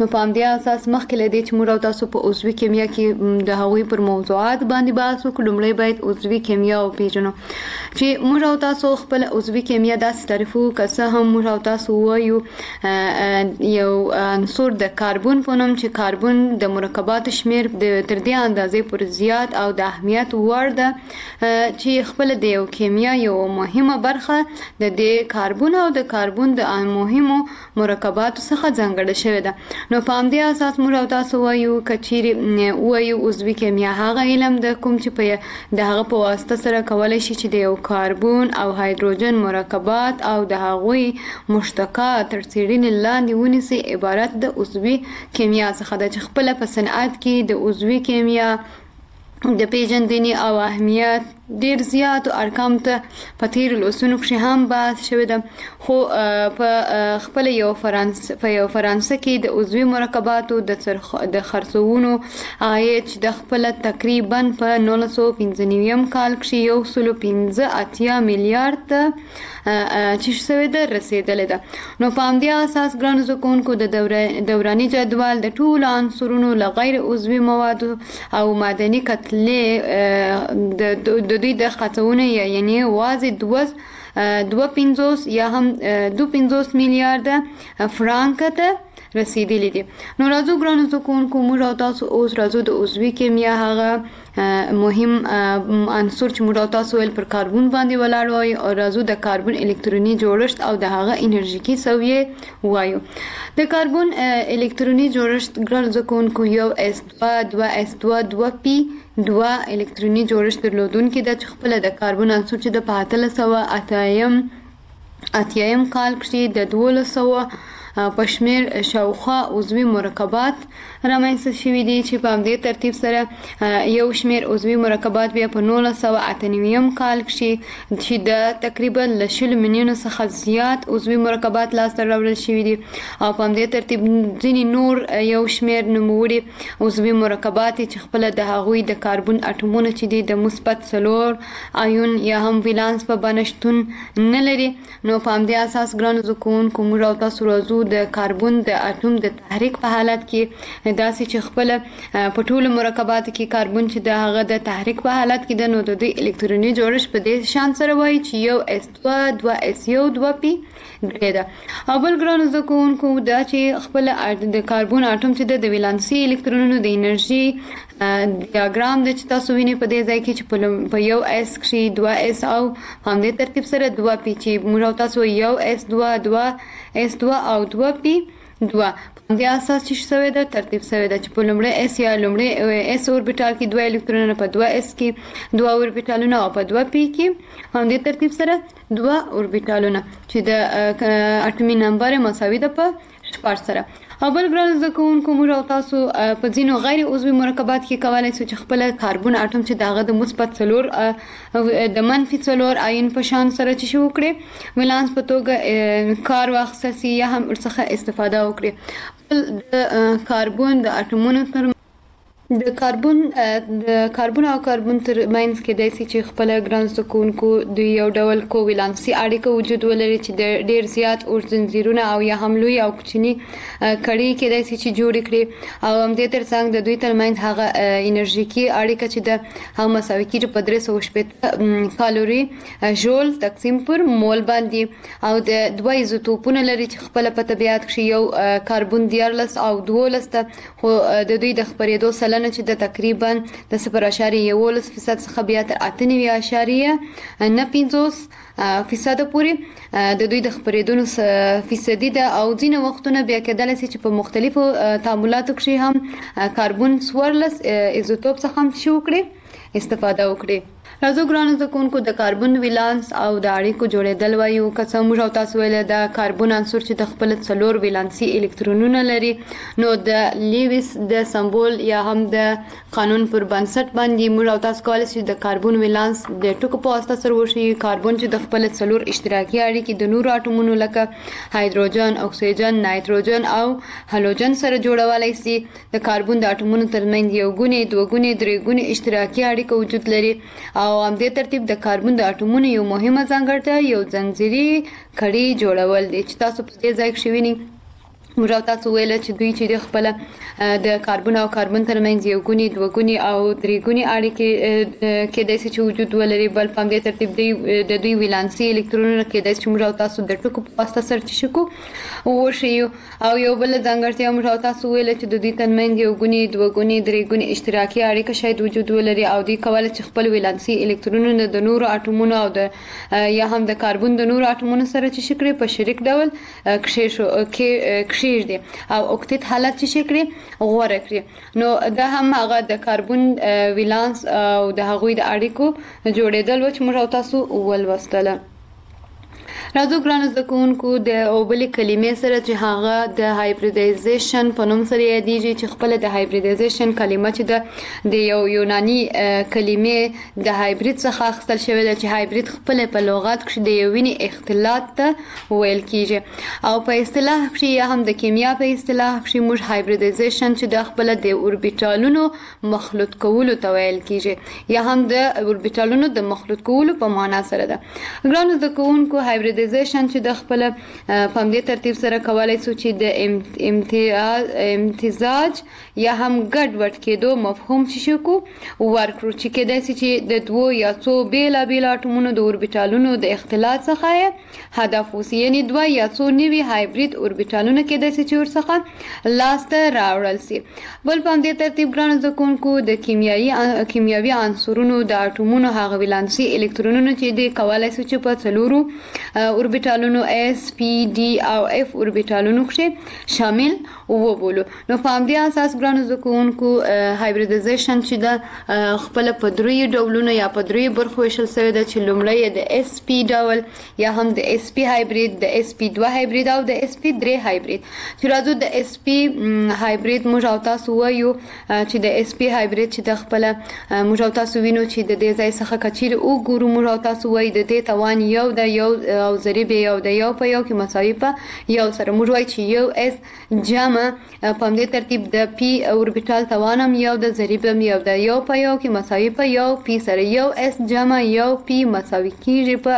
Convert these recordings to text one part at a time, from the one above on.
نو په همدې اساس مخکې له دې چې موږ او تاسو په عضوي کیمیا کې د هغوی پر موضوعات باندې بحث وکړو، لومړی باید عضوي کیمیا وپېژنو چې موږ او تاسو خپل عضوي کیمیا داسې تعریف وکړو که څه هم موږ او تاسو وایو یو عنصر د کاربن په نوم چې کاربن د مرکباتو شمیر تر دې اندازې پورې زیات او د اهمیت وړ ده چې خپل د یو کیمیا یو مهمه برخه د دې کاربن او د کاربن د مهمو مرکباتو څخه ځانګړې شوې ده. نو په همدې اساس موږ او تاسو وایو که چیرې وایو عضوي کیمیا هغه علم د کوم چې د هغه په واسطه سره کولی شي چې د یو کاربن او هایدروجن مرکبات او د هغوی مشتقات تر څېړنې لاندې ونیسي عبارت د عضوي کیمیا څخه ده چې خپله په صنعت کې د عضوي کیمیا د پیژندنې او اهمیت ډیر زیات ارقام ته په تیر لوسونو کې هم بحث شوی ده، خو په خپل یو فرانسه کې د عضوي مرکباتو د خرڅونو عاید چې د خپل تقریبا په 1995 کال کې 1.58 میلیارډ ته چې شوی ده رسیدلې ده. نو په همدې اساس ګرانو زده کوونکو د دوراني جدول د ټولو عنصرونو له غیر عضوي موادو او معدني کتلې د دوی د خطونه یعنی واضح 2.50 یا هم 2.50 میلیارډ فرانک ته رسیدلی دي. نو راځو ګرانو زده کوونکو موږ او تاسو اوس راځو د عضوي کیمیا هغه مهم عنصر چې موږ او تاسو ول پر کاربن باندې ولاړ وای او راځو د کاربن الکتروني جوړښت او د هغه انرژیکي سویه وایو. د کاربن الکتروني جوړښت ګرانو زده کوونکو یو S2 2s2 2p 2 الکتروني جوړښت درلودونکي د خپل د کاربن عنصر چې د 1988 کال کې د 1200 په شمیر شاوخوا عضوي مرکبات رامنځته شوي دي چې په همدې ترتیب سره یو شمیر عضوي مرکبات بیا په 1998 کال کې چې د تقریبا له 10 میلیونو څخه زیات عضوي مرکبات لاسته راوړل شوي دي او په همدې ترتیب ځینې نور یو شمیر نوموړي عضوي مرکبات چې خپل د هغوی د کاربن اټومونه چې دي د مثبت 4 آیون یا هم ولانس په بڼه شتون نه لري. نو په همدې اساس ګرانو زده کوونکو موږ او تاسو راځو د کاربن د اټوم د تحریک په حالت کې داسې چې خپل په ټولو مرکباتو کې کاربن چې د هغه د تحریک په حالت کې د نو د دوی الکتروني جوړښت په دې شان سره وایي چې یو S2 2s1 2p درې ده. او بل ګرانو زده کوونکو دا چې خپل د کاربن اټوم چې د ولانسي الکترونونو د انرژي ډیاګرام د چې تاسو وینئ په دې ځای کې چې په یو S کې 2s او همدې ترتیب سره 2p چې موږ تاسو یو S2 او 2p 2 په دې اساس چې شوی ده ترتیب شوی ده چې په لومړی S یا لومړی S اوربیټال کې 2 الکترونونه په 2s کې 2 اوربیټالونه او په 2p کې همدې ترتیب سره 2 اوربیټالونه چې د اټومي نمبر مساوي ده په 4 سره. او بل ګران زده کوونکو موږ او تاسو په ځینو غیر عضوي مرکبات کې کولی شو چې خپل کاربن اټوم چې دغه د مثبت 4 د منفي 4 آیون په شان سره چې شو کړي ولانس په توګه کار واخیستل سي یا هم ورڅخه استفاده وکړي. د کاربن د اټومونو تر د کاربن او کاربن تر ماینس کې داسې چې خپل ګران زده کوونکو د یو ډول کوولانسي اړیکه وجود ولري چې د ډیر زیات اورزنځیرونه او یا هم لوی او کوچني کړي کې داسې چې جوړ کړي او هم دې ترڅنګ د دوی ترمنځ هغه انرژیکي اړیکه چې د هم مساوي کېږي په 360 کالوري جول تقسیم پر مول باندې او د دوه ایزوټوپونه لري چې خپل په طبیعت کې یو کاربن 14 او 12 خو د دوی د خپرېدو سلنه چې د تقریبا د 0.11% څخه بیا تر 8.950% پورې د دوی د خپرېدونو فیصدي ده او ځینې وختونه بیا کېدلی شي چې په مختلفو تعاملاتو کې هم کاربن 14 ایزوټوپ څخه هم شو کړي استفاده وکړي. راځو ګرانو زده کوونکو د کاربن ولانس او د اړیکو جوړېدل وایو که څه موږ او تاسو ویل د کاربن عنصر چې د خپل 4 ولانسي الکترونونه لري نو د لیویس د سمبول یا هم د قانون پر بنسټ باندې موږ او تاسو کولی شو د کاربن ولانس د ټکو په واسطه سره وشي. کاربن چې د خپل 4 اشتراکي اړیکې د نورو اټومونو لکه هایدروجن اکسیجن نایتروجن او هالوجن سره جوړولای شي. د کاربن د اټومونو ترمنځ یو ګونې دوه ګونې درې ګونې اشتراکي اړیکه وجود لري او همدې ترتیب د کاربن د اټومونو یو مهمه ځانګړتیا یو ځنځیري کړي جوړول دي چې تاسو په دې ځای کې وینئ موږ تاسو ویل چې دوی چې د خپل د کاربن او کاربن ترمنځ یو ګونی دوه ګونی او درې ګونی اړیکې کې د چې وجود ولري بل په دې ترتیب دی د دوی ولانسي الکترونونه کې د چې موږ تاسو د ټکو په واسطه سره شکو وشي او یو بل ځانګړتیا موږ تاسو ویل چې د دوی ترمنځ یو ګونی دوه ګونی درې ګونی اشتراکي اړیکه شاید وجود ولري او دوی کولای چې خپل ولانسي الکترونونه د نورو اټومونو او د یا هم د کاربن د نورو اټومونو سره چې شکرې په شریک ډول کښې دي او اوکتیت حالت چې شکرې غوړه کړی نو دا هم هغه د کاربن ولانس او د هغوی د اړیکو جوړېدل و چې موږ تاسو ولوستله راځو ګرانو زده کوونکو د اوبلې کلمې سره چې هغه د هایبریډایزیشن په نوم سره یادېږي چې خپل د هایبریډایزیشن کلمه چې د یو یوناني کلمې د هایبرید څخه اخیستل شوې ده چې هایبرید خپل په لغت کې د یوینې اختلاط ته ویل کیږي او په اصطلاح کې یا هم د کیمیا په اصطلاح کې موږ هایبریډایزیشن چې د خپل د اوربیټالونو مخلوط کولو ته ویل کیږي یا هم د اوربیټالونو د مخلوط کولو په معنا سره ده ګرانو زده کوونکو هایبریډایزیشن چې د خپل په دې ترتیب سره کولای شو چې د امتزاج یا هم ګډوډ کېدو مفهوم شو ورکړو چې کېدای شي چې د دوه یا څو بیلابیل اټومونو د اوربیټالونو د اختلاط څخه هدف وسی یعنی دوه یا څو نوي هایبرید اوربیټالونه کېدای شي چې ورڅخه لاسته راوړل شي بل په دې ترتیب ګرانو زده کوونکو د کیمیاوي عنصرونو د اټومونو هغه ولانسي الکترونونو چې د کولای شي چې په څلورو اوربیټالونو اس پی ډي او اف اوربیټالونو کې شامل وبولو نو په دې اساس ګرانو زده کوونکو هایبریډایزیشن چې د خپل په درې ډولونو یا په درې برخو ویشل شوی ده چې لومړی د اس پی ډول یا هم د اس پی هایبرید د اس پی 2 هایبرید او د اس پی 3 هایبرید چې راځو د اس پی هایبرید موږ تاسو وایو چې د اس پی هایبرید چې د خپل موږ تاسو وینو چې د دې ځای څخه کچیر او ګورو موږ تاسو وایي د دې توان یو د یو او ضریب یو د یو په یو کې مساوي په یو سره موږ وایو چې یو اس جمع په دې ترتیب د پی اوربیټال توانم یو د ضریب یو د یو په یو کې مساوي په یو پی سره یو اس جمع یو پی مساوي کیږي په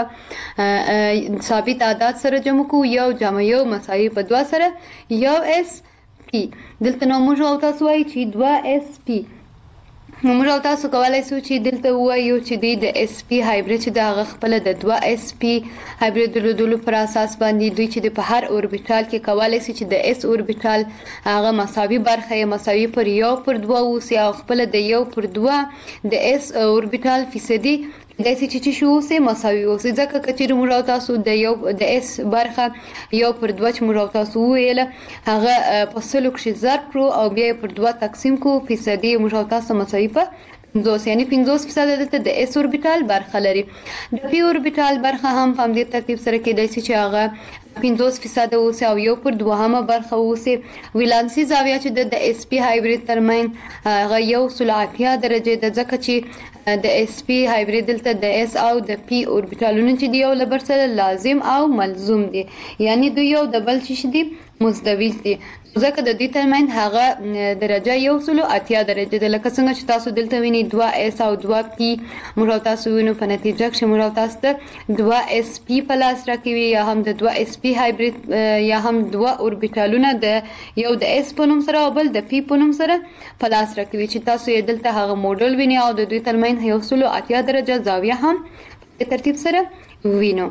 ثابت عدد سره جمع کو یو جمع یو مساوي په 2 سره یو اس پی دلته نو موږ تاسو وایي چې 2 اس پی موږ تاسو کولای شو چې دلته وایو چې د اس پی هایبرید چې د خپل د 2 اس پی هایبرید درلودلو پر اساس باندې دوی چې په هر اوربیټال کې کولای شي چې د اس اوربیټال هغه مساوي برخه مساوي پر یو پر 2 اوسي او خپل د یو پر 2 د اس اوربیټال فیصدي داسې چې شو سه مساوي اوسي ځکه چې موږ تاسو د یو د اس برخه یو پر 2 چې موږ تاسو ویل هغه په سلو کې ضرب کړو او بیا پر 2 تقسیم کو فیصدي موږ تاسو مساوي په 50 یعنی 50% دلته د اس اوربیټال برخه لري د پی اوربیټال برخه هم په دې ترتیب سره کېدای شي چې هغه 50% اوسه او یو پر دوهمه برخه اوسه ولانسي زاویه چې د اس پی هایبرید ترمن هغه یو سلعتیا درجه د ځکه چې د اس پی هایبرید دلته د اس او د پی اوربیټالونو چې دی یو لبر سره لازم او ملزوم دي یعنی دوی یو د بل شي دي مزدوج دي ځکه د دې ترمن هغه درجه یو سلو اتیا درجه د لکه څنګه چې تاسو دلته ویني 2 اس او 2 پی موږ تاسو وینو په نتیجه کې موږ تاسو ته 2 اس پی پلاس راکوي یا هم د 2 اس پی هایبرید یا هم 2 اوربیټالونه د یو د اس په نوم سره او بل د پی په نوم سره پلاس راکوي چې تاسو یې دلته هغه موډل ویني او د دوی ترمن یو سلو اتیا درجه زاویه هم په ترتیب سره وینو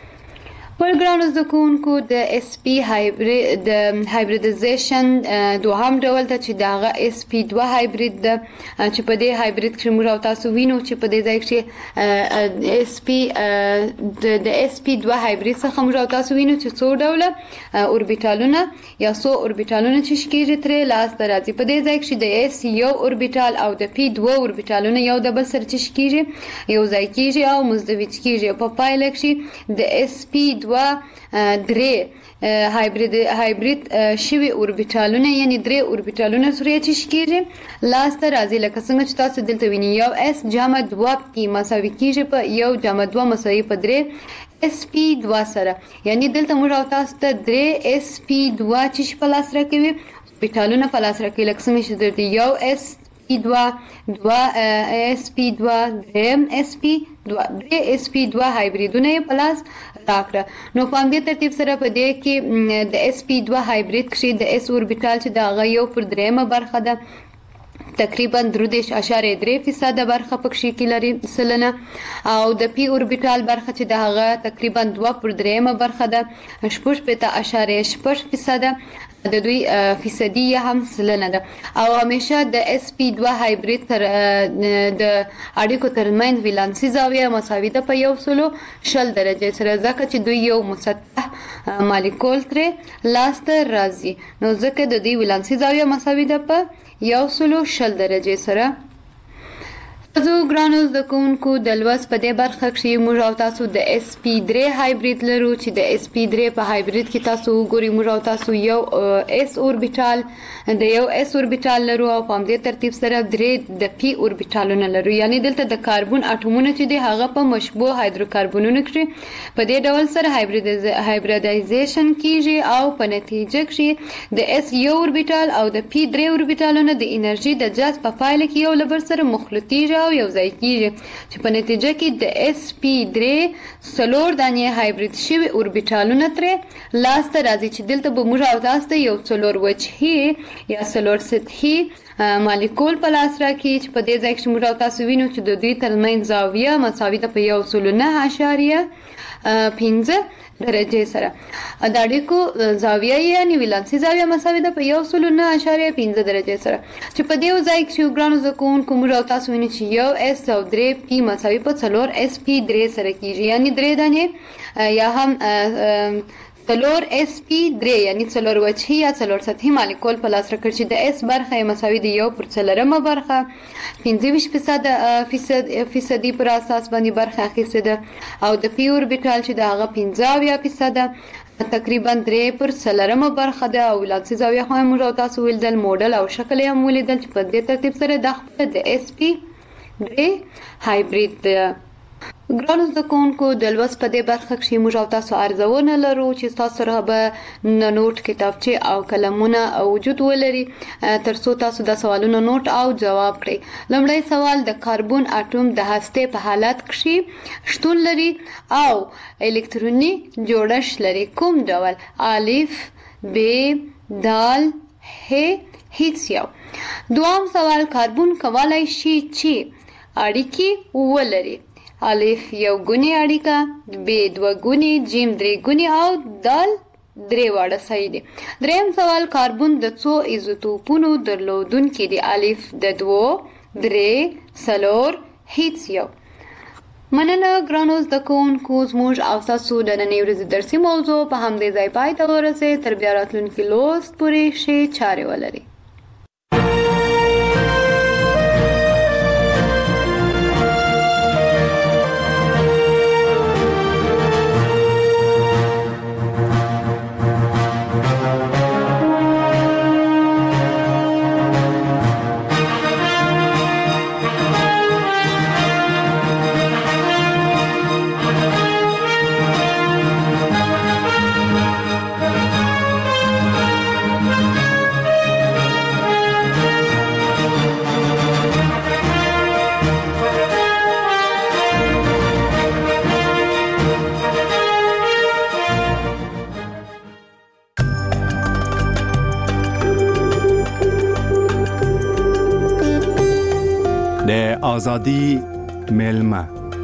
ګرانو زده کوونکو د اس پی هایبرید د هایبریډایزیشن دوهم ډول ته چې دغه اس پی 2 هایبرید د چې په دې هایبرید کې موږ تاسو وینو چې په دې ځای کې اس پی د اس پی 2 هایبرید څخه موږ تاسو وینو چې څو ډوله اوربیټالونه یا څو اوربیټالونه چې شکیږي تر لاس درازي په دې ځای کې د اس یو اوربیټال او د پی 2 اوربیټالونه یو د بل سره چې شکیږي یو ځای کېږي او مزدوج کېږي په پایله کې د اس پی 2 درې هایبرید شوی اوربیټالونه یعنی درې اوربیټالونه سره چې شکیږي لاس ته راځي لکه څنګه چې تاسو دلته وینئ یو اس جمع 2 پی مساوي کیږي په یو جمع 2 مساوي په 3 اس پی 2 سره یعنی دلته موږ تاسو ته 3 اس پی 2 چې په لاس راکوي اوربیټالونه په لاس راکوي لکه څنګه چې دلته یو اس SP2 2 SP2 دریم SP2 درې SP2 هایبریدونه یې په لاس راکړه. نو په همدې ترتیب سره په دې کې د SP2 هایبرید کښې د S اوربیټال چې د هغه 1/3 برخه ده تقریبا 3.3% برخه پکښې کې لري سلنه، او د پی اوربیټال برخه چې د هغه تقریبا 2/3 برخه ده 6.6% د دوی فیصدي هم سلنه ده. او همیشه د SP2 هایبرید تر د اړیکو ترمنځ ولانسي زاویه مساوي ده په 120 درجې سره، ځکه چې دوی یو مسطح مالیکول ترې لاسته راځي، نو ځکه د دوی ولانسي زاویه مساوي ده په 120 درجې سره. زه ګرانو زده کوونکو د لوست په دې برخه کښې موږ او تاسو د SP3 هایبرید لرو، چې د SP3 په هایبرید کې تاسو وګورئ موږ او تاسو یو S اوربیټال د یو S اوربیټال لرو، او په همدې ترتیب سره 3 د P اوربیټالونه لرو. یعنی دلته د کاربون اټومونه چې دي هغه په مشبوه هایدروکاربنونو کښې په دې ډول سره هایبریدایزیشن کیږي، او په نتیجه کښې د S یو اوربیټال او د P 3 اوربیټالونه د انرژي د جذب په پایله کې یو له بل سره مخلوطیږي او یو ځای کیږي، چې په نتیجه کې د SP3 4 دانې هایبرید شوي اوربیټالونه ترې لاسته راځي، چې دلته به موږ او تاسو ته یو 4 وجهي یا 4 سطحي مالیکول په لاس راکړي، چې په دې ځای کې موږ او تاسو وینو چې د دوی ترمنځ زاویه مساوي ده په 1.9.5 درجې سره. د اړیکو زاویه یعنی ولانسي زاویه مساوي ده په 1.9.5 درجې سره، چې په دې ځای کې ګرانو زده کوونکو موږ او تاسو وینو چې یو S او 3 P مساوي په 4 SP3 سره کیږي، یعنی 3 دانې یا هم 4 SP3 یعنی 4 وجهي یا 4 سطحي مالیکول په لاس راکړي، چې د S برخه یې مساوي د 1/4 برخه 25% پر اساس باندې برخه اخیستې ده، او د P اوربیټال چې د هغه 15% تقریبا 3/4 برخه ده، او ولانسي زاویه خو موږ او تاسو ولیدل، موډل او شکل یې هم ولیدل، چې په دې ترتیب سره د خپل د SP3 هایبرید ده. ګرانو زده کوونکو د لوست په دې برخه کښې موږ او تاسو ارزونه لرو چې تاسو سره به نوټ کتابچې او قلمونه وجود ولري تر څو تاسو د سوالونو نوټ او جواب کړئ. لومړی سوال د کاربون اټوم د هستې په حالت کښې شتون لري او الکتروني جوړښت لري، کوم ډول؟ الف، ب، دال، ه، هیڅ یو. دوام سوال کاربون کولی شي چې اړیکې ولري؟ الف یو ګونی اړیکه، ب 2 ګونی، جیم 3 ګونی او دال 3 واړه صحیح دي. دریم سوال کاربون د څو ایزوټوپونو درلودونکی دی؟ الف د 2، 3، 4، هیڅ یو. مننه ګرانو زده کوونکو، زموږ او تاسو د نننۍ ورځې درسي موضوع په همدې ځای پای ته ورسېد. تر بیا راتلونکي لوست پورې ښې چارې ولرئ. آزادی میلمه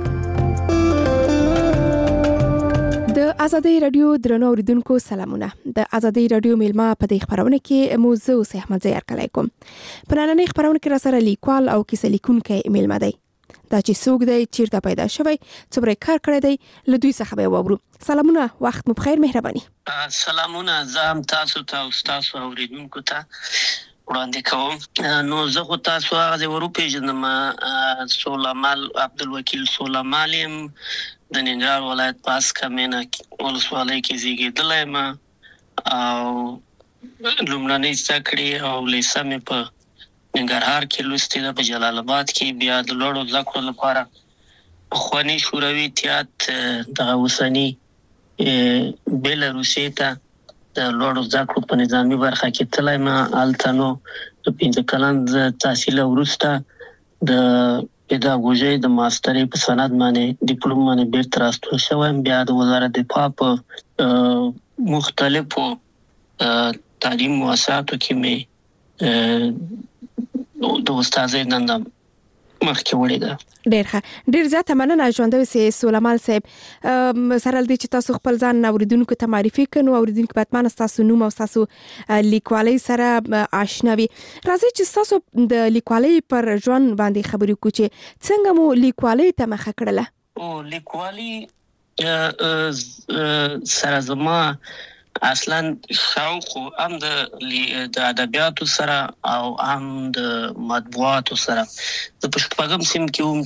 د ازادي رادیو درنو اوریدونکو سلامونه. د ازادي رادیو میلمه په دې خبرونه کې موضوع سه احمد زیار کلی کوم. په نننۍ خبرونه کې را سره لیکوال او کیسه لیکونکی میلمه دی. دا چې څوک دی، چیرته پیدا شوی، څومره کار کړی دی، له دوی څخه به وورو. سلامونه، وخت مو بخیر، مهرباني. سلامونه، زم تاسو ته اوریدونکو ته وړاندې کوم. نو زه خو تاسو هغه ورو پیژنم. سولمال عبدالوکیل سولمال يم، د ننګرهار ولایت پاس کمینه ولسوالۍ کې زیږیدلی یم او لومړنۍ زده کړې او لیسه مې په ننګرهار کې لوستې ده، په جلال آباد کې. بیا د لوړو زده کړو لپاره پخواني شوروي اتحاد دغه اوسني بېلاروسیې ته د لوړو زده کړو په نظامی برخه کې تلای ما التنو د 15 کلن تحصیل وروسته د پیداګوژي د ماسترۍ په سند باندې ډیپلوم باندې بیرته راستون شوم. بیا د وزارت دفاع په مختلفو تعلیم مؤسساتو کې مې د استادۍ دنده مخکې وړې ده. ډیر زیاته مننه ژوندوي سي سولمال صاحب. سره دې چې تاسو خپل ځان اوریدونکو ته معرفي کړو، اوریدونکو په اتمنه تاسو نوم او تاسو لیکوالۍ سره آشنا وي. راځي چې تاسو د لیکوالۍ پر ژوند باندې خبرې وکړو چې څنګه مو لیکوالۍ ته مخه کړله. لیکوالۍ سره زما اصلا شوق هم د ادبیاتو سره او هم د مطبوعاتو سره. د پښتو سیم کې هم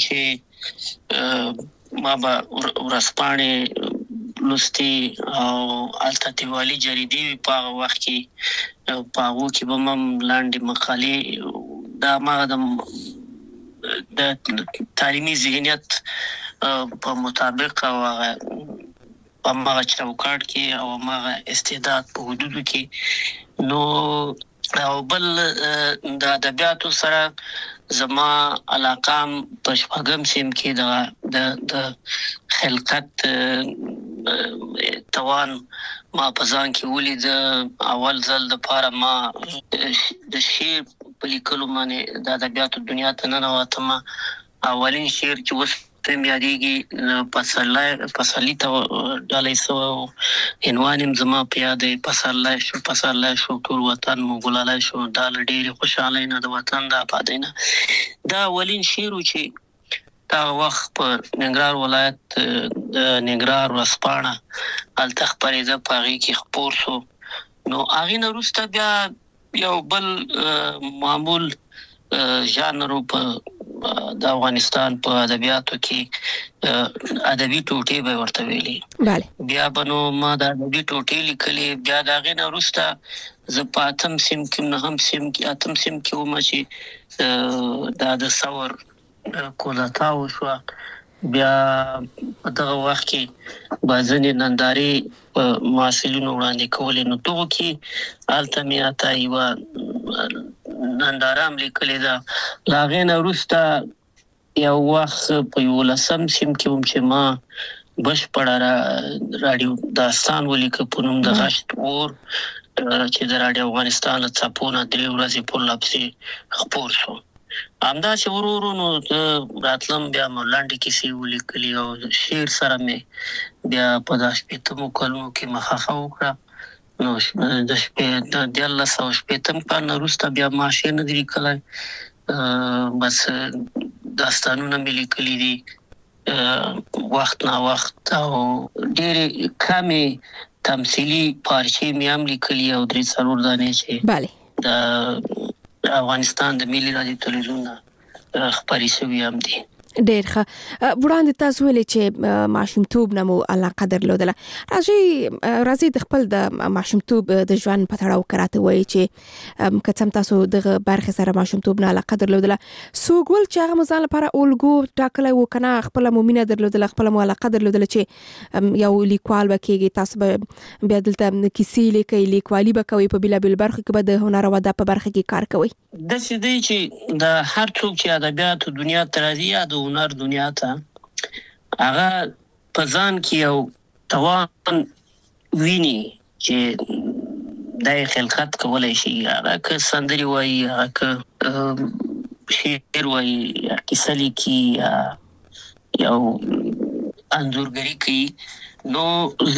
چې ما به ورځپاڼې لوستي او التاتیوالي جریدې په وخت کې په هغه کې به هم لاندې مقالې دا ما د تعلیمي ذهنیت په مطابق او په هغه چوکاټ کې او هغه استعداد په حدودو کې نو او بل د ادبیاتو سره زما علاقه په شپږم سیم کې د خلقت توان ما په ځان کې ولید. اول ځل د پاره ما د شعر په لیکلو باندې د ادبیاتو دنیا ته ننوتم. اولین شعر چې اوس په میادېږي پسرلی ته ډالۍ سو عنوان زما په یادې پسرلی شو ټول وطن مو ګلالای شو دا ډېر خوشاله نه د وطن د آبادۍ نه. دا اولین شعر چې دا وخت په ننګرهار ولایت د ننګرهار ورځپاڼه هلته خپرېده، په هغې کې خپور شو. نو هغې نه وروسته بیا یو بل معمول ژانر د افغانستان په ادبیاتو کې ادبي ټوټې به ورته ویلي. بیا به نو ما د ادبي ټوټې لیکلې. بیا د هغې نه وروسته زه په اتم سیم کې وم چې دا د ثور کودتا وشوه. بیا په دغه وخت کې به ځینې نندارې په محصلینو وړاندې کولې. نو دغو کې هلته مې اته یوه ننداره هم لیکلې ده. له هغې نه وروسته یو وخت په 11 سیم کې وم چې ما بشپړه راډیو داستان ولیکه په نوم د غشت اور چې د راډیو افغانستان له څپو نه 3 ورځې پورې لپسې خپور شو. همداسې ورو ورو نو راتلم بیا مو لنډې کیسې ولیکلې او شعر سره مې بیا په 18 کلونو کې مخه وکړه. نو د 1980 کال وروسته بیا ما شعر نه دی لیکلی، بس داستانونه مې لیکلي دي وخت نا وخت او ډېرې کمې تمثیلي پارچې مې هم لیکلي او 3-4 دانې چې د افغانستان د ملي رادیو تلویزیون خپرې شوي هم دي. ډېر ښه. وړاندې تاسو ویلې چې ماشومتوب نه مو علاقه درلودله. راځي د خپل د ماشومتوب د ژوند په تړاو کراته وایي چې که څم تاسو دغه برخې سره ماشومتوب نه علاقه درلودله، څوک ول چې هغه مو ځان لپاره الګو ټاکلی و که نه خپله مو مینه درلودله، خپله مو علاقه درلودله چې یو لیکوال به کېږي، تاسو به بیا دلته کیسې لیکئ، لیکوالي به کوئ، په بېلابېلو برخو کې به د هنر او ادب په برخه کې کار کوئ؟ داسې دی چې د هر څوک چې ادبیاتو دنیا ته راځي یا د هنر دنیا ته، هغه په ځان کې یو توان ویني چې دا خلقت کولی شي. هغه که سندرې وایي، هغه که شعر وایي، یا کیسه لیکي، یا یو انځورګري کوي. نو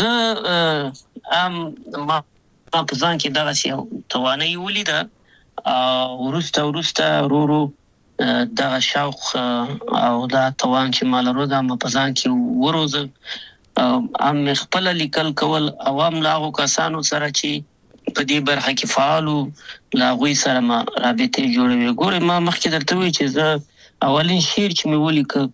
زه ما په ځان کې دغسې یو توانایي ولیده او وروسته ورو ورو دغه شوق او دا توان چې ما لرو دا ما په ځان کې وروزه. هم خپله لیکل کول او هم له هغو کسانو سره چې په دې برخه کې فعال وو، له هغوی سره ما رابطې جوړوي. ګورې ما مخکې درته ووایي چې زه اولین شعر چې مې ولیکه،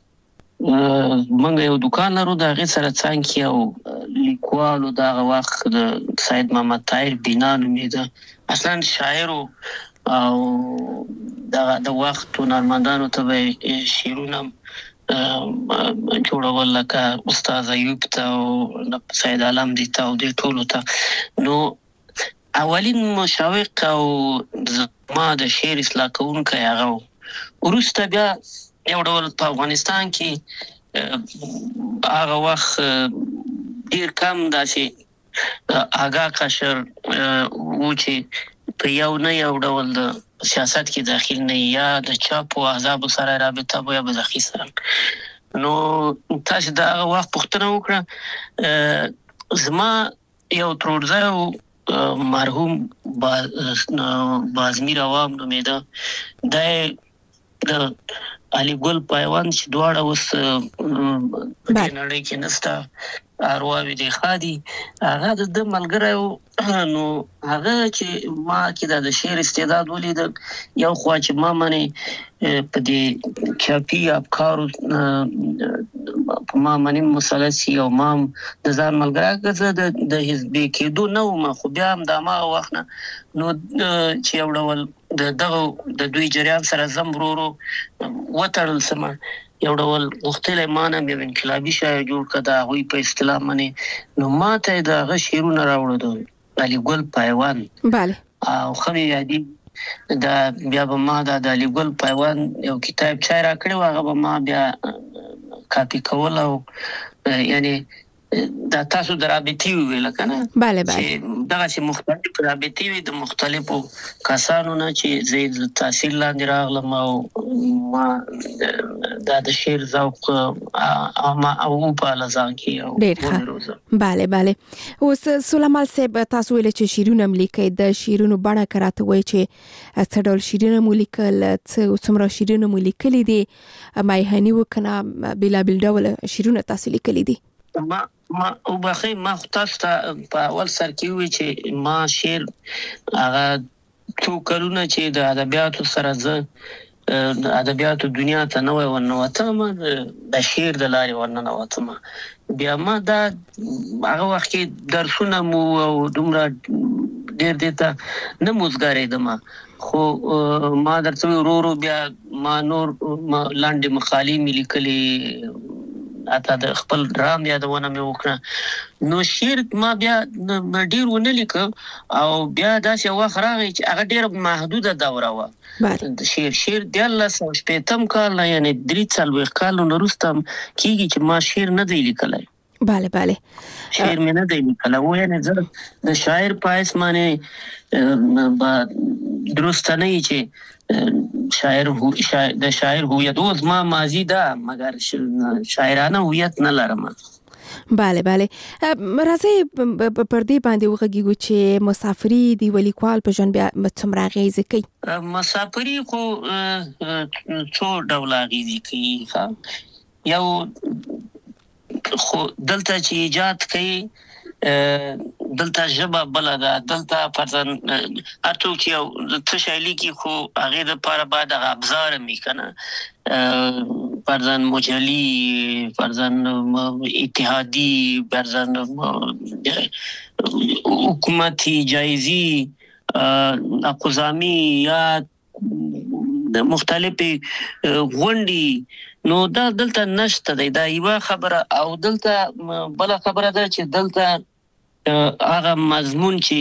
موږ یو دوکان لرو، د هغې سره څنګ کې یو لیکوال و، د هغه وخت د سید محمد طاهر بینا نومېده، اصلا شاعر و او د وخت هنرمندانو ته به شعرونه جوړول، لکه استاد ایوب ته او سید عالم دي ته او دې ټولو ته. نو اولین مشوق او زما د شعر اصلاح کوونکی هغه وروسته بیا یو ډول په افغانستان کې هغه وخت ډیر کم داسې آګاه قشر و چې په یو ډول د سیاست کې داخل نه یا د چاپ او احزاب سره رابطه یا بزخي سره. نو تاسو دا هغه وخت پوښتنه وکړه زما یو ترورزه مرحوم بازمیر عوام نومېده د علي ګل پیوند چې دواړه اوس په نړۍ کې نسته ارواوی دی خادي هغه د ملګری نو هغه چې ما کې د شعر استعداد ولید یو خوا چې ما منی په دې چاپی افکارو ما منی مسلسي او ما د ځان ملګری غزه د حزب کېدو نو ما خو بیا هم د ما وخت نو چې یو ډول د دوی جریان سره زمرورو وتړل سم یو ډول وختله مانه مې انقلابي شاعر جوړ کړه غوي په اصطلاح منی نو ماته د غشیرونه راوړل علي ګل پیوند bale او خو یادي دا بیا به ما د علي ګل پیوند یو کتاب چای را کړو هغه به ما بیا کاپی کول او یعنی دا تاسو درابطي ویل کنه bale دغه چې مختلف رابطي وي د مختلفو کسانو نه چې زید تحصیل لاندې راغلم او ما د شعر ذوق او په لزان کې bale اوس سلیمان صاحب تاسو ویل چې شیرونه ملیکي د شیرونو بڼه کراته وای چې څه ډول شیرونه ملیکل څومره شیرونه ملیکل دي مایهنی وکنه بلا ډول شیرونه تاسو لیکل دي ما او بخې ما تاسو ته په اول سر کې وی چې ما شعر هغه څو کلونه چې د ادبیاتو سره زه د ادبیاتو دنیا ته نوې ورنوتم د شعر د لارې ورننوتم بیا ما دا هغه وخت کې درسونه مو او دومره ډېر دیتا نه موزګارېدم خو ما درته ورو بیا ما نور لاندې مقالې مې لیکلې اته د خپل ډرام یادونه مې وکړه نو شعر ما بیا ډیر ونه لیک او بیا داسې وخت راغی چې هغه ډیر محدوده دوره و د شعر د 19 کال یعنی 3 کال وروسته کیږي چې ما شعر نه دی لیکلای bale شعر مې نه دی لیکلای و یعنی زه د شاعر پایس باندې درست نه چې شاعر هویت اوس ما ماضی ده مگر شاعرانه هویت نه لرم bale راځي پر دې باندې وغږیږو چې مسافری دی ولیکوال په جن بیا څومره غیزه کوي مسافری خو څو ډول غیزه کوي یو خو دلته چې ایجاد کوي دلته ژبه بلدا دلته فرضاً ارتو کې او تشایلی کې خو هغه د لپاره بعد ابزار می کنه فرضاً مجلی فرضاً اتحادی فرضاً حکومتي جایزي اقوزامی یا مختلفي غونډي نو دا دلته نشته دا یو خبره او دلته بل خبره ده چې دلته هغه مضمون چې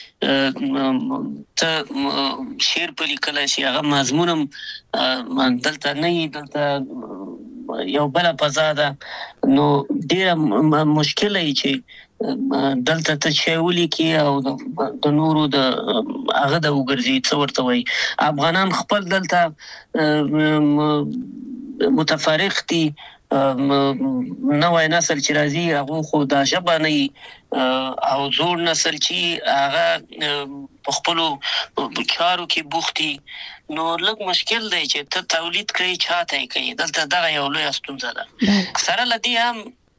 ته شعر په لیکل شي هغه مضمونم دلته نه دلته یو بل فزاده نو ډیر مشکل ای چې دلته ته چېولې کې او د نورو د هغه د وګرځي څو ورته وي افغانان خپل دلته متفرق دي نوې نسل چې راځي هغه خو د ژبه نه او زوړ نسل چې هغه خپل چارو کې بوختي نو لږ مشکل دی چې ته تولید کړی چاته کوي دلته دا یو لوی ستونزه ده سره لدی هم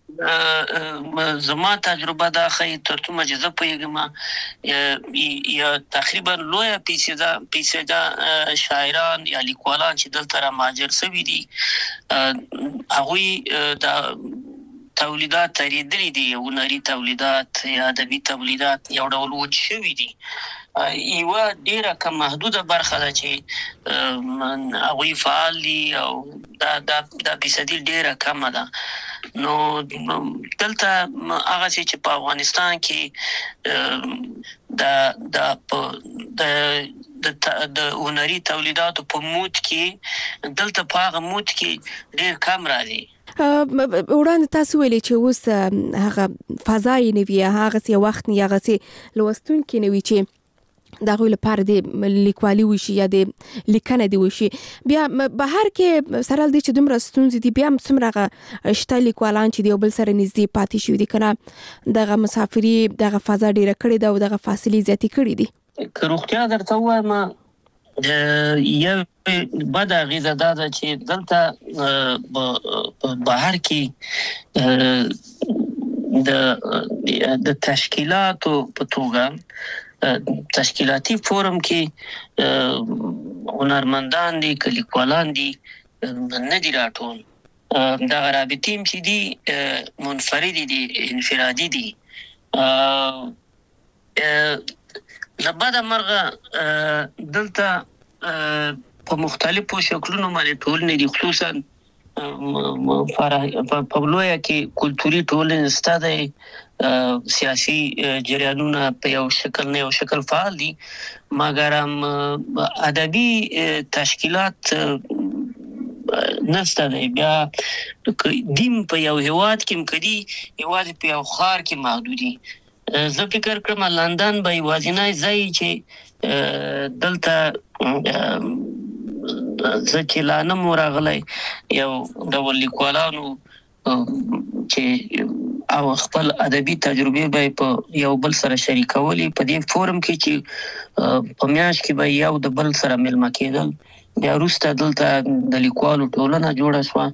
زما تجربه دا خې ترته مجزه پیګما یا تقریبا لوی پیسدا شاعران یا لیکوالان چې دلته را ماجر سوي دي هغه دا تولیدات تریدلې دي او نری تولیدات یا ادبي تولیدات یو ډول وچ شوي دي یو ډیره کم محدوده برخه ده چې هغه فعال دي او دا پیسدي ډیره کم ده نو دلته هغه چې په افغانستان کې د هنري تولیداتو په موت کې دلته په هغه موت کې ډېر کم راځي. وړاندې تاسو ویلي چې اوس هغه فضای نوي هغه سی وخت نه هغه سی لوستونکي نوي چې دغه لپاره د لیکوالي وشي یا د لیکنه دی وشي بیا بهر کې سره د چې دومره ستونزې دي بیا څومره شته لیکوالان چې دی بل سره نږدې پاتې شوي دي کنه دغه مسافري دغه فضا ډیره کړې ده او دغه فاصلې زیاتې کړې دي. که روغتیا درته وایم یو بد اغیزه دا ده چې دلته په بهر کې د تشکیلاتو په توګه تشکیلاتی فورم کې هنرمندان دي لیکوالان دي نه دي راټول دا رابطې چې دي منفردي دي انفرادي دي لبدا مرغه دلته په مختلفو شکلونو باندې ټولنې دي خصوصا په لویه کې کلتوري ټولنې ستاده سیاسي جریانونه په یو شکل نه یو شکل فعال دي مګر ادبي تشکیلات نسته دی بیا دیم په یو هواد کې مکدي هواد په یو خار کې محدودي. زه فکر کوم لندن به یوازینی ځای چې دلته چې لانه مورغلی یو ډول لیکوالانو چې او خپل ادبي تجربه به په یو بل سره شریکولي په دې فورم کې چې په میاشت کې به یو د بل سره ملما کېدل. بیا وروسته دلته د لیکوالو ټولنه جوړه شوه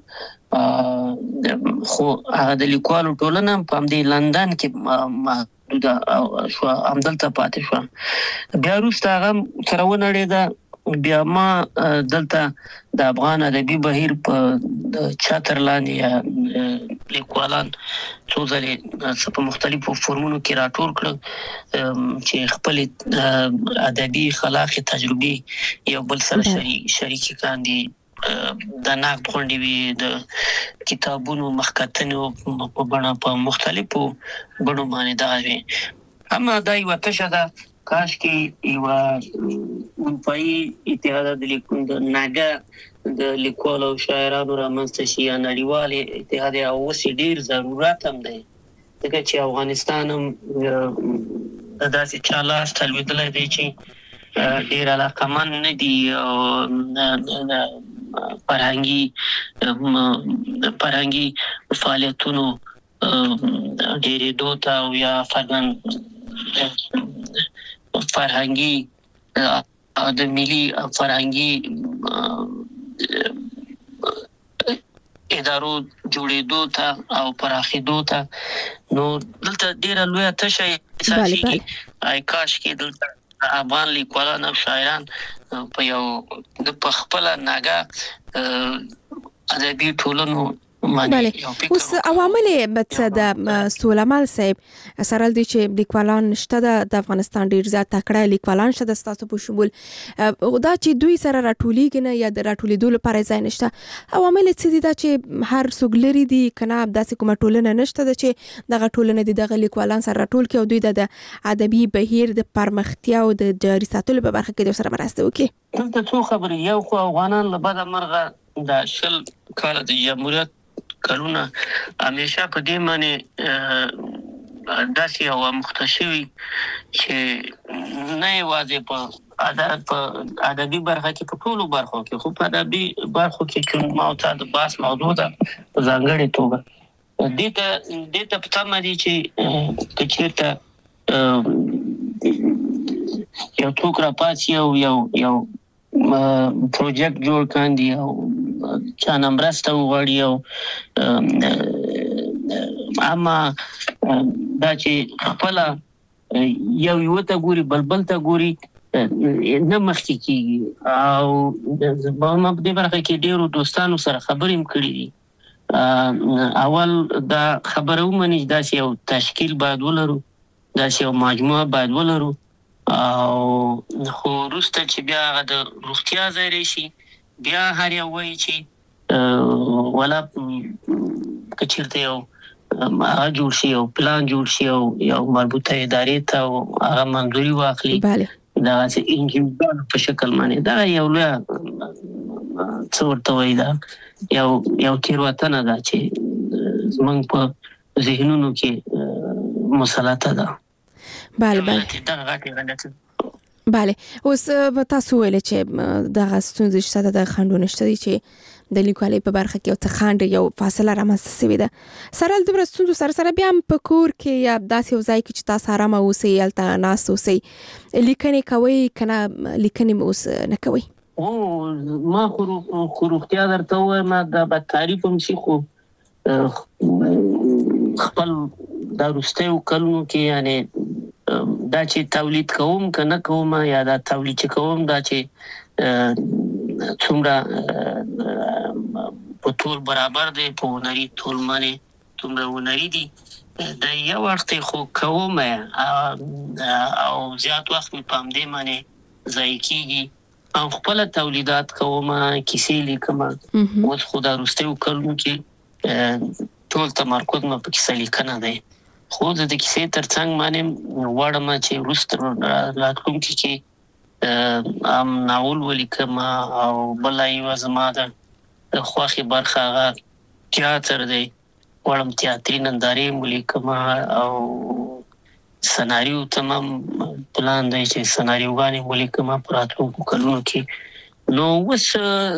خو هغه د لیکوالو ټولنه په همدې لندن کې محدوده شوه همدلته پاتې شوه. بیا وروسته هغه سره ونړېده بیا ما دلته د افغان ادبي بهیر په چتر لاندې لیکوالان څو ځلې په مختلفو فورمونو کې راټول کړل چې خپل ادبي خلاقي تجربې یو بل سره شریکي کاندي د نقد غونډې وي د کتابونو مخکتنو په بڼه په مختلفو بڼو باندې دا وي. اما دا یو تشه ده کاش کې یو اروپایي اتحاد د ناګه د لیکوالو او شاعرانو رامنځته شي یا نړیوال اتحاد اوس ډیر ضرورت هم دی ځکه چې افغانستان هم داسې چالاس تلویدلی دی چې ډیر علاقمند نه دي او فرهنګي فعالیتونو ډېرېدو ته او یا فرهنګي د ملي فرهنګي ادارو جوړېدو ته او پراخېدو ته نو دلته ډېره لویه تشه احساسېږي. کاش کې دلته افغان لیکوالان او شاعران په یو په خپله ناګه ادبي ټولنو بله اوس عوامل څه د سولمال صاحب سره د چې لیکوالان شته د افغانستان ډیر زیات تکړه لیکوالان شته ستاسو په شمول دا چې دوی سره راټولېږي نه یا د راټولېدو لپاره ځای نشته عوامل څه دي دا چې هر څوک لري دي کنه داسې کومه ټولنه نشته چې دغه ټولنه دغه لیکوالان سره راټول کړي او دوی د ادبي بهیر د پرمختیا او د جاري ساتلو په برخه کې د سره مرسته وکړي. دلته څو خبرې یو خو افغانان له بده مرغه د شل کال د جمهوریت کلونه همیشه په دې معنی داسې یو مختشوي چې نه یوازې په ادبي برخه کې په ټولو برخو کې خو په ادبي برخو کې چې ما او تا د بحث موضوع ده په ځانګړې توګه دې ته په تمه دي چې که چېرته یو څوک راپاسي یو پروژیکټ جوړ کاندي او چانه مرسته وغواړي او اما دا چې خپله یو ته ګوري بلبل ته ګوري نه مخکې کېږي او ما په دې برخه کې ډېرو دوستانو سره خبرې هم کړي دي. اول دا خبره ومني چې داسې یو تشکیل باید ولرو داسې یو مجموعه باید ولرو او خو وروسته چې بیا هغه د روغتیا ځای راشي بیا هر یو وایي چې ولا کچیرته یو جوړ شي او پلان جوړ شي او یو مربوطه ادارې ته هغه منځوري واخلي بله دا چې انجینر په شکل باندې دا یو لوی څه ورته وایي دا یو تېروتنه ده چې زموږ په ذهنونو کې مسلطه ده. بله اوس تاسو ویل چې دغه ستونزې شته د خنډونو شته دي چې د لیکوالۍ په برخه کې یو څه خنډ یو فاصله رامنځته شوې ده. سره له دومره ستونزو سره بیا هم په کور کې یا داسې یو ځای کې چې تاسو ارامه اوسئ هلته ناست اوسئ لیکنې کوئ که نه لیکنې مو اوس نه کوئ؟ ما خو روغتیا درته ووایم دا به تعریف هم شي خو خپل دا وروستیو کلونو کې یعنې دا چې تولید کوم که نه کوم یا دا تولید چې کوم دا چې څومره په ټول برابر دی په هنري ټول باندې څومره هنري دي د یو وخت خو کوم او زیات وخت مې په همدې باندې ضایع کېږي او خپل تولیدات کوم کیسې لیکم اوس خو دا وروستیو کلونو کې ټول تمرکز مې په کیسه لیکنه دی خو د کیسې ترڅنګ باندې وړم چې وروسته راتلونکي کې ام ناول ولیکم او بل یو زما د خوښې برخه هغه تیاتر دی وړم تیاتري نندارې ولیکم او سناریو تمام پلان دی چې سناریوګانې ولیکم په راتلونکو کلونو کې نو اوس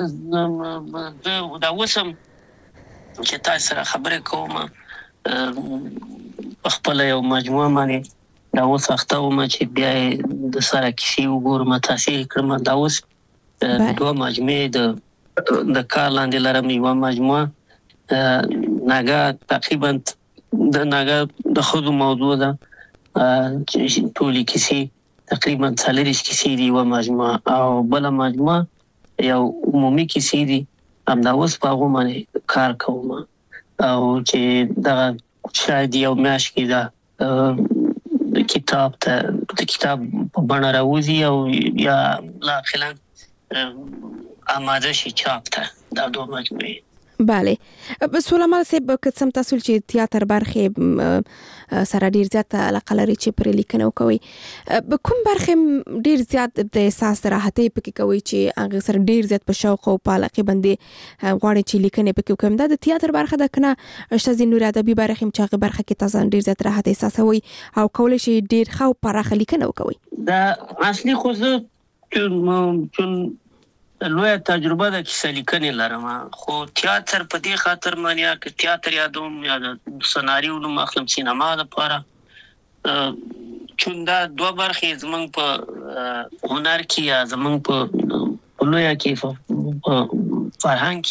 دا اوس هم چې تاسو سره خبرې کوم خپل یو مجموعه باندې دا اوس وخت چې بیا د سره کیسې وګورم تاسو کړم دا اوس دوه مجموعې د کار لاندې لرم یو مجموعه ناګه تقریبا د ناګه د خود موضوع ده چې ټولې کیسې تقریبا 40 کیسې دي یو مجموعه او بل مجموعه یو عمومي کیسې دي هم دا اوس په هغه باندې کار کوم او چې دا شاید یو میاشت کې دا د کتاب په بڼه راوځي او یا لا خلال آماده شي چاپ ته دا دوه مجموعې. بله سولمان صاحب که څه هم تاسو چې تیاتر برخې سره ډیر زیات علاقه لري چې پرې لیکنه وکوئ کوم برخې ډیر زیات د احساس د راحتۍ پکې کوئ چې هغه سره ډیر زیات په شوق او په علاقه باندې غواړئ چې لیکنه پکې وکوئ دا د تیاتر برخه ده که نه شته ځینې نورې ادبي برخې چې هغه برخه کې تاسو ډیر زیات راحت احساسوئ او کولی شئ ډیر ښه او پراخه لیکنه وکوئ؟ دا اصلي خو زه چون لوی تجربه د کیسه لیکنې لرم خو تیاتر په دې خاطر مانیا چې تیاتر یادوم یا د سناریو نو مخلم سینما لپاره چون دا دوه برخې زمونږ په هنر کې یا زمونږ په لوی کې په فرهنګ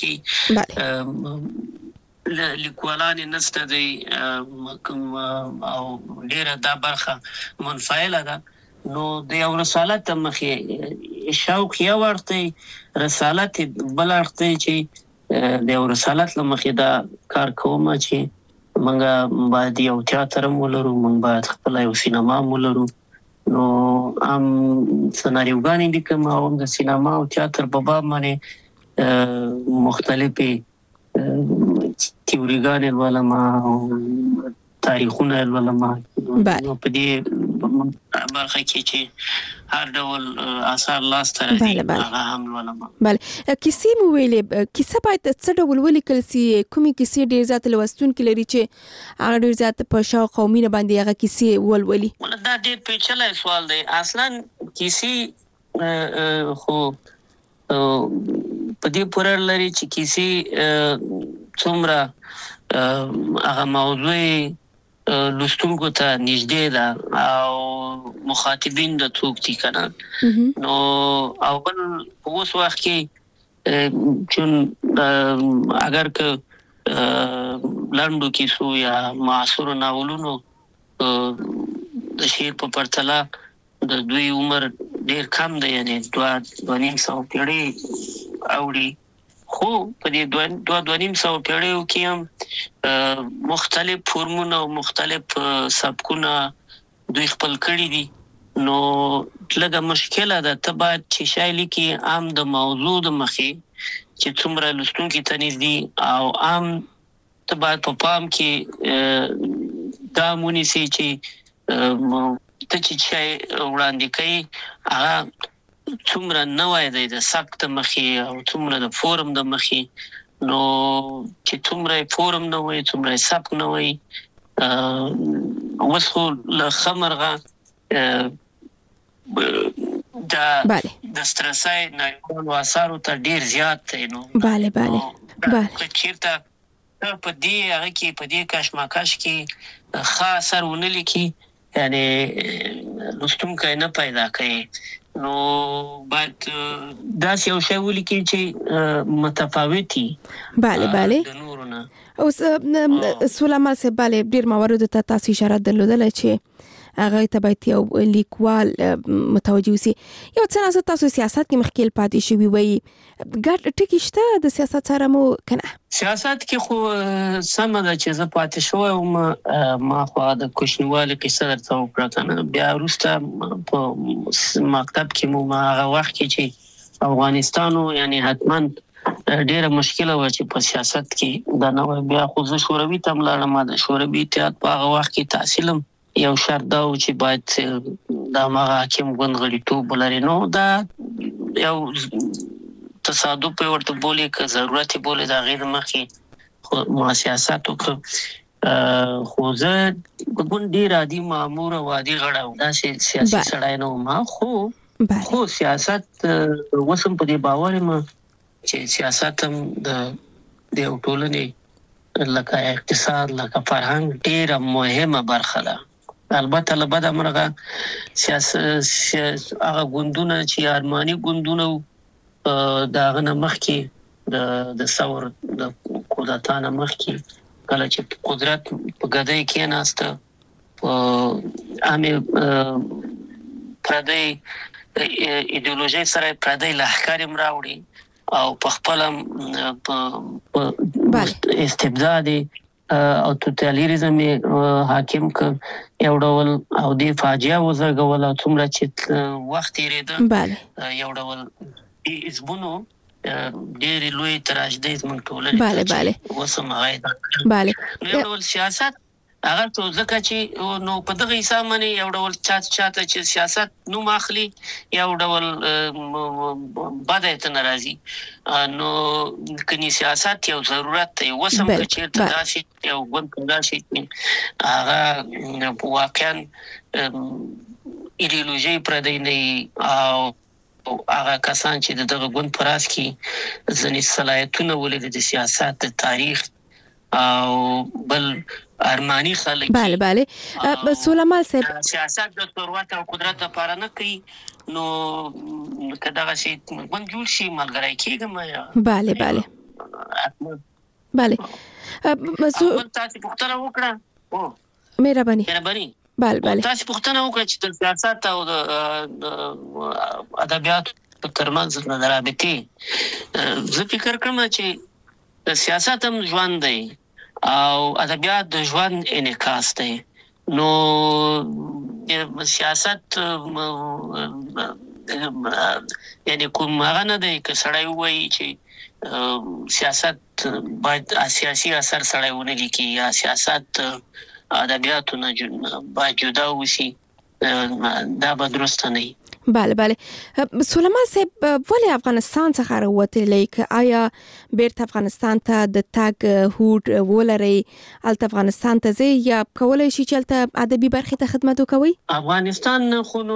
کې لیکوالان نسته دی او ډیره دا برخه منفعله ده نو د یو رسالت مخې شوق یو ورته رسالت بل ورته چې د یو رسالت مخې دا کار کوم چې موږ باید یو تیاتر مولرو موږ باید خپل یو سینما مولرو نو ام سناریوګانې لیکم او د سینما او تیاتر په باب باندې مختلفې تیوریګانې ولما تاریخونه ولما نو په دې برخه کې چې هر ډول آثار لاس ته راځي هغه هم ولما بله کیسې مو ویلې کیسه باید څه ډول ولیکل سي کومې کیسې ډېر زیات لوستونکي لري چې هغه ډېر زیات په شوق او مینه باندې هغه کیسې ولولي؟ دا ډېر پیچلی سوال دی اصلا کیسې خو په دې پورې لري چې کیسې څومره هغه موضوع لوستونکو ته نږدې ده او مخاطبین د څوک دي کنه نو او بل په اوس وخت کې چون اگر که لنډو کیسو یا معاصر ناولونو د شعر په پرتله د دوی عمر ډیر کم دی یعنی 2.5 پیړۍ اوړي خو په دې 2.5 پیړیو کې هم مختلف فورمونه او مختلف سبکونه دوی خپل کړی دي نو لږه مشکله ده ته باید چې شای لیکي عام د موضوع د مخې چې څومره لوستونکي ته نږدې او عام ته باید په پام کې دا مونږ چې ته چې وړاندې کوي هغه څومره نوای دی د سخت مخې او څومره د فورم د مخې نو چې څومره فورم نه وي څومره سخت نه وي وسخو له خمرغه د سترسای نه او اثر ته ډیر زیات دی نو bale چیرته په دې هغه کې په دې کشمکش کې خاص سر ونلي کې یعنی لستم کای نه پیدا کوي نو باید دا یو شی ولیکي چې متفاوتي bale اوس سولامال سه bale ډیر موارد ته تاسو اشاره درلودل چې هغه ته باید یو لیکوال متوجه وي یو څه تاسو سیاست کې مخکې پاتې شوی وي ګټ ټکی شته د سیاست سره مو کنه سیاست کې خو سم ده چې زه پاتې شوم ما خو د کوشنوالي قصه درته وکړه کنه بیا وروسته په مکتب کې مو هغه وخت کې چې افغانستانو یعنی حتما ډیره مشکله و چې په سیاست کې دا نو بیا خو زه شوروي ته لاړم د شوروي اتحاد په هغه وخت کې تحصیلم یو شرط دا و چې باید دا مغه حاکم غونغړیتوب ولري نو دا یو تصادف ورته بولی که ضرورت بولی دا غیر مخې خو سیاست وکړ خو زه ګون ډیر عادي مامور او عادي غړاو دا سیاسي سړی نه ما خو سیاست وسم په دې باور ما چې سیاست هم د ټولنې لکه اقتصاد لکه فرهنګ ډیره مهمه برخه ده البته لبد امرغه سیاست هغه ګوندونه چې ارماني ګوندونه دا غنه مخکې د ثور د قدرتانه مخکې کله چې قدرت په ګدای کې ناسته عامه پردی ایدئولوژي سره پردی لهکار راوړي او په خپل استبدادي او توتالیریزم حاکم ک یو ډول او دی فاجعه وزګول او څومره چې وخت یې رده یو ډول اسبونو ډېر لوی تراژدي زموږ ټولنې وسم غایدا یو ډول سیاست هغه څه ځکه چې نو په دغه حساب باندې یو ډول چاته چې سیاست نو ماخلي یو ډول بدایت ناراضي نو کني سیاست یو ضرورت دی وسم چې تداسي یو ګوند تداسي هغه واقعا ایدئولوژي پردې نه او هغه کسان چې دغه ګوند پراس کې ځنې صلاحیتونه ولې د سیاست د تاریخ او بل ارمانی خلک bale سولامال صاحب سیاست د ثروت او قدرت لپاره نه کوي نو کداغه شي منجول شي ملګری کېږم bale تاسو پوښتنه وکړه مهرباني bale تاسو پوښتنه وکړه چې د سیاست او د ادبیات ترمنځ د رابطې زه فکر کوم چې د سیاست هم ژوند دی او ادبیات د ژوند انعکاس دی نو سیاست یعنی کوم هغه نه دی که سړی وایي چې سیاست باید سیاسي اثر سړی ونه لیکي یا سیاست ادبیاتونه باید جدا وشي دا به درسته نه وي bale سولمان صاحب ولې افغانستان څخه راوتلی که آیا بیرته افغانستان ته د تاګ هوډ ولري الته افغانستان ته ځي یا کولای شي چې الته ادبي برخه ته خدمت وکوي افغانستان خو نو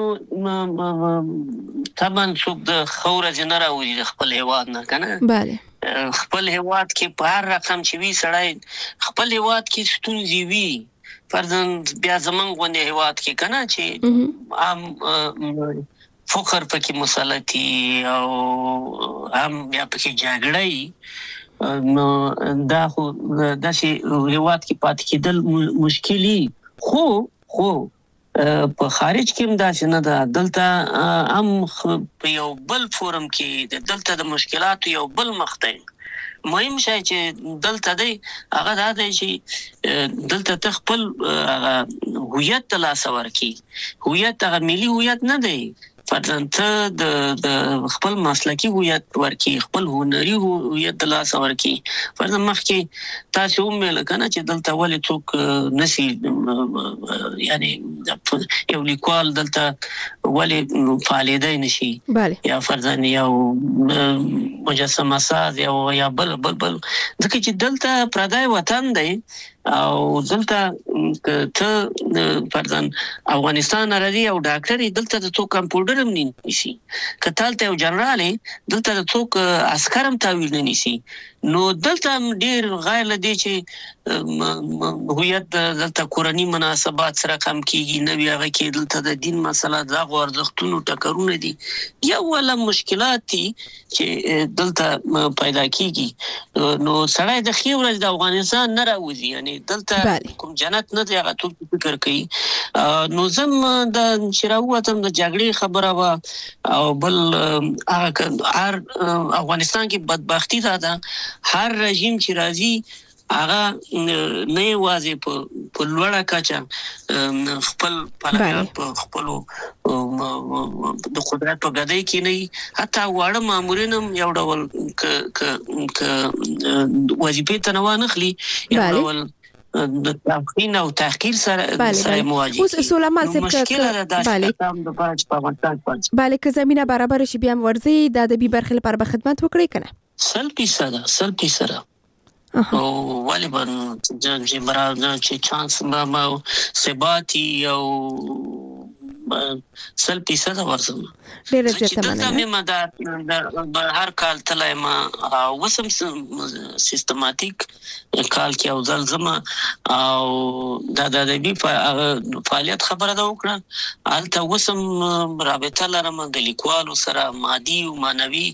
طبعا څوک د خوره جنرا وي خپل هیواد نه کنه bale خپل هیواد کې په هر رقم چې وی سړی خپل هیواد کې ستونزې وي فرضاً بیا زمونږ غونډه هیواد کې کنه چې عام فقر پکې مسلطي او هم بیا پکې جګړې نو دا خو د شي هیواد کې پات کېدل مشکلي خو په خارج کې هم دا څنګه ده دلته هم په یو بل فورم کې دلته د مشکلاتو یو بل مخته مهم شي چې دلته دی هغه دا دی چې دلته تخپل هویت لا سور کی هویت هغه ملي هویت نه دی فرضاً ته د خپل مسلکي هویت ورکی، خپل هنري هویت د لاس ورکی. فرضاً مخکې تاسو هم لکه چې دلته ولې څوک نسی یعنی یو لیکوال دلته ولې فعالیدای نشي یا فرضاً یو مجسمه ساز یا بل ځکه چې دلته پردای وطن دی او دلته ته فرضاً افغانستان راځي او ډاکټر دلته د څوک کمپیوټر هم نه نشي، کتالته یو جنرال دلته د څوک عسكر هم تعویل نه نشي. نو دلته ډیر غیر لدی چې هویت دلته کورنی مناسبات سره کم کیږي، نو هغه کې دلته د دین مسله د ارزښتونو ټکرونه دي، یو ولا مشکلات دي چې دلته پیدا کیږي. نو سړی د خیور د افغانستان نه راوځي، یعنی دلته کوم جنت نه دی هغه ټول فکر کوي. نو زم د شراوتم د جګړې خبره وا او بل هر افغانستان کې بدبختی ده، هر رژیم چې راځي هغه نه واځي په لوړه کچه خپل پلان په خپل د قدرت په غدای کې نه، حتی واړه مامورین هم یو ډول ک وظیفه تنوع نخلي، یو ډول د تفخیم او تحقیر سره مواجه. اوس سولمان صاحب مشکله ده د پاج په افغانستان کې. بله که زمينه برابر شي بیا ورځي د ادبي برخې لپاره به خدمت وکړي کنه 100% او ولی بن چې مراد چې چانس ما ثباتی او 100% ورزم ډیره زیاته مننه. د هر کال تلای ما وسم سیستماتیک کال کې او ځلزمه او د ادبي فعالیت خبره ده وکړه، الته وسم رابطه لرم د لیکوالو سره، مادي او معنوي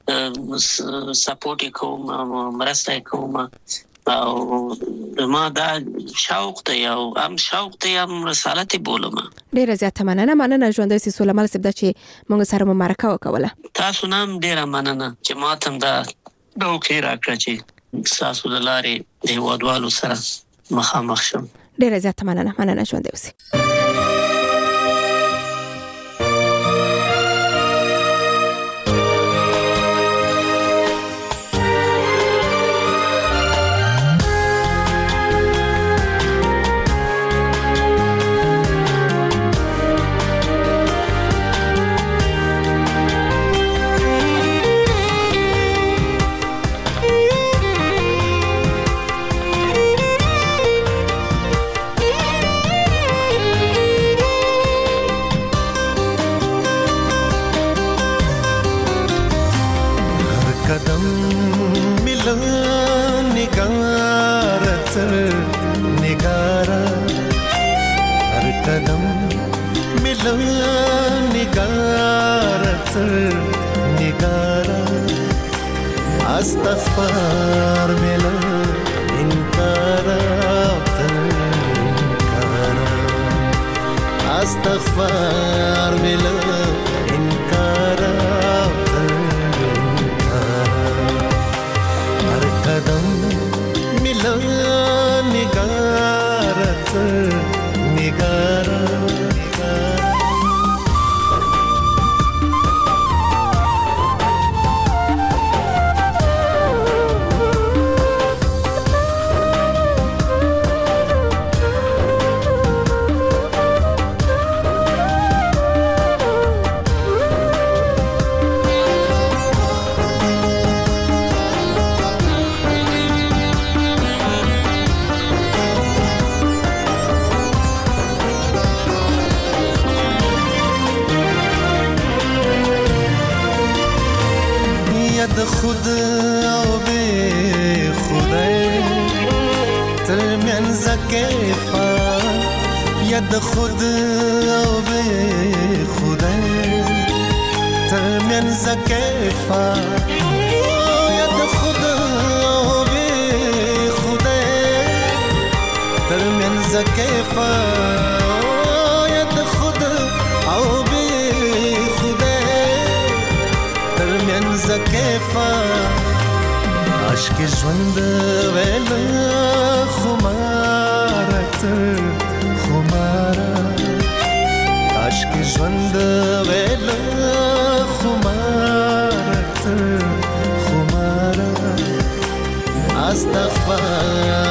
سپورټ کوم، مرسته کوم او ما دا شوق ته او هم شوق ته هم رسالت بولم. ډیره زیاته مننه ژوندۍ سي سولمان صاحب چې موږ سره مرکه وکوله. تاسو نام ډیره مننه چې ماته دا دوکې راکړه چې تاسو د لارې د هیوادوالو سره مخامخ شم. ډیره زیاته مننه ژوندۍ اوسئ. استغفار ملا انکارا استغفار ملا انکارا هر قدم ملا نگارت نگارا خود او به خدای ترمنځ کیفا ید خود او به خدای ترمنځ کیفا ید خود او به خدای ترمنځ کیفا ید خود او به خدای ترمنځ کیفا عشق ژوند ویل خمارت خمارا عشق ژوند ویل خمار استغفر